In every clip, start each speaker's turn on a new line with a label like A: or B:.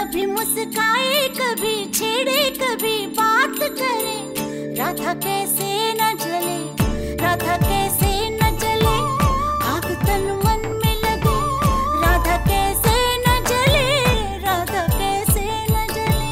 A: कभी मुस्काए, कभी छेड़े, कभी बात करे। राधा कैसे न जले, राधा कैसे न जले, आग तन मन में लगे। राधा कैसे न जले, राधा कैसे न जले।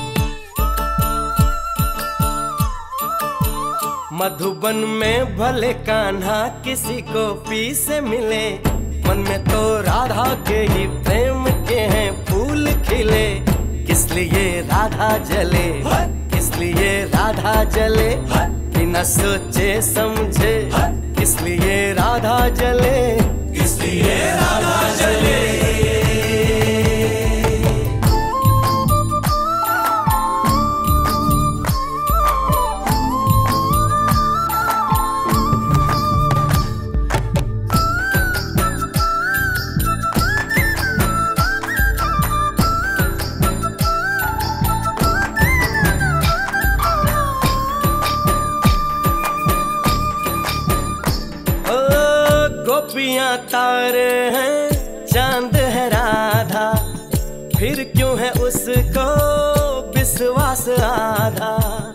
B: मधुबन में भले कान्हा किसी गोपी से मिले, मन में तो राधा के ही प्रेम के हैं फूल खिले। किस लिए राधा जले, किस लिए राधा जले, बिना सोचे समझे। किस लिए राधा जले, किस लिए राधा जले। गोपियां तारे हैं, चांद है राधा, फिर क्यों है उसको विश्वास आधा।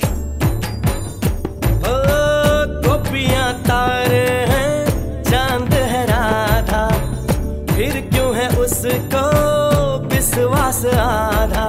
B: ओ गोपियां तारे हैं, चांद है राधा, फिर क्यों है उसको विश्वास आधा।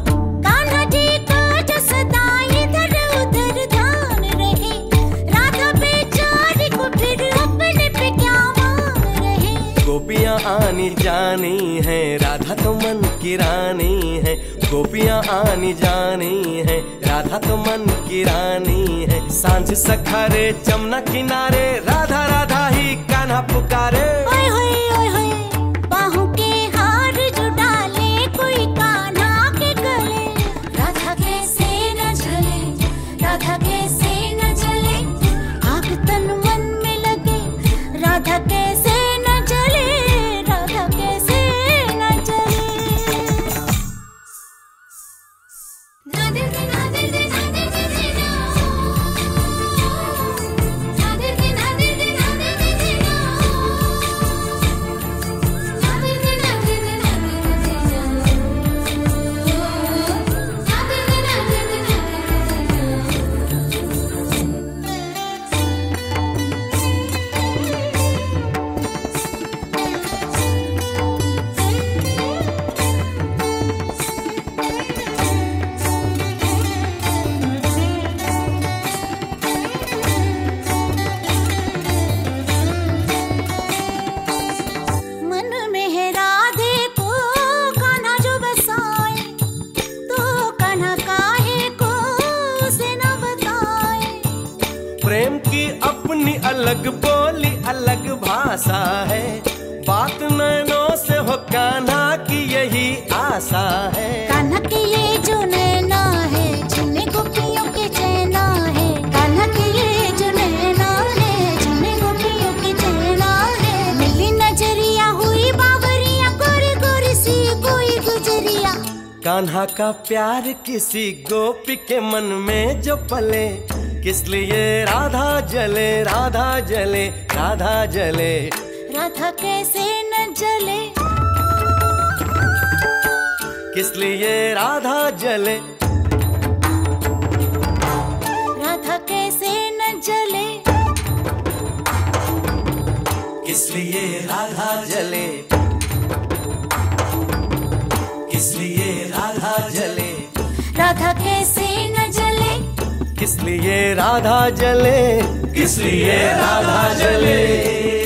B: गोपियां आनी जानी है, राधा तो मन की रानी है। गोपियां आनी जानी है, राधा तो मन की रानी है। सांझ सखारे जमुना किनारे, राधा राधा ही कान्हा पुकारे।
A: ओए होए ओए होए, बाहों के हार जो डाले कोई कान्हा के गले। राधा कैसे न जले, राधा कैसे न जले, आग तन मन में लगे। राधा कैसे
B: प्रेम की अपनी अलग बोली, अलग भाषा है। बात नैनों से हो कान्हा की यही आशा है।
A: कान्हा की ये जो नैना है, जिन्हें गोपियों के चैना है। कान्हा की ये जो नैना है, जिन्हें गोपियों के चैना है। मिली नजरिया हुई बावरिया, गोरी गोरी सी कोई गुजरिया।
B: कान्हा का प्यार किसी गोपी के मन में जो पले, किस लिए राधा जले, राधा जले, राधा जले।
A: राधा कैसे न जले,
B: किस लिए राधा जले।
A: राधा कैसे न जले,
B: किस लिए राधा जले। किस लिए राधा जले,
A: राधा कैसे न जले,
B: किस लिए राधा जले, किस लिए राधा जले।